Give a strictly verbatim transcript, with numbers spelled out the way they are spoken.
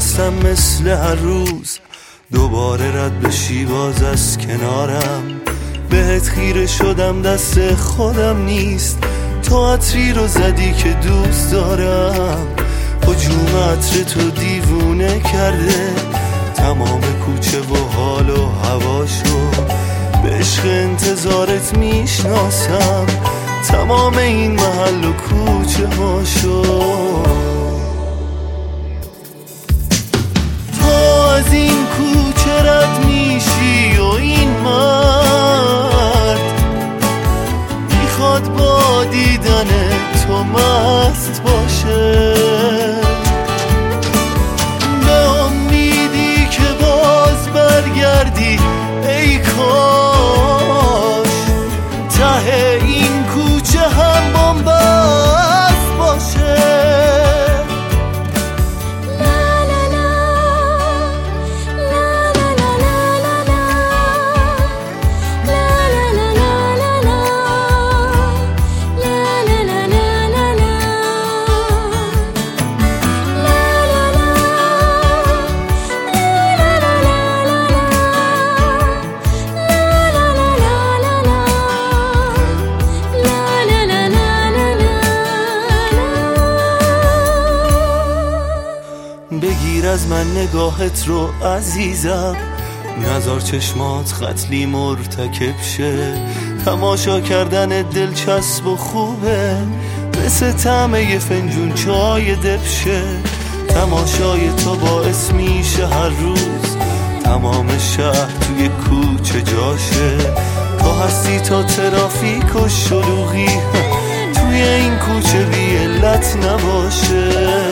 هستم مثل هر روز، دوباره رد بشی باز از کنارم. بهت خیره شدم دست خودم نیست، تو عطری رو زدی که دوست دارم. هجوم عطر تو دیوونه کرده تمام کوچه و حال و هواشو. به عشق انتظارت میشناسم تمام این محل و کوچه هاشو. تو از این کوچه رد میشی و این مرد میخواد با دیدن تو مست باشه. به امیدی که باز برگردی ای کاش ته این کوچه هم بن‌بست باشه. بگیر از من نگاهت رو عزیزم، نذار چشمات قتلی مرتکب شه. تماشا کردن دلچسب و خوبه، مثل طعم یه فنجون چای دبشه. تماشای تو باعث میشه هر روز تمام شهر توی کوچه جاشه. تو هستی تا ترافیک و شلوغی توی این کوچه بی علت نباشه.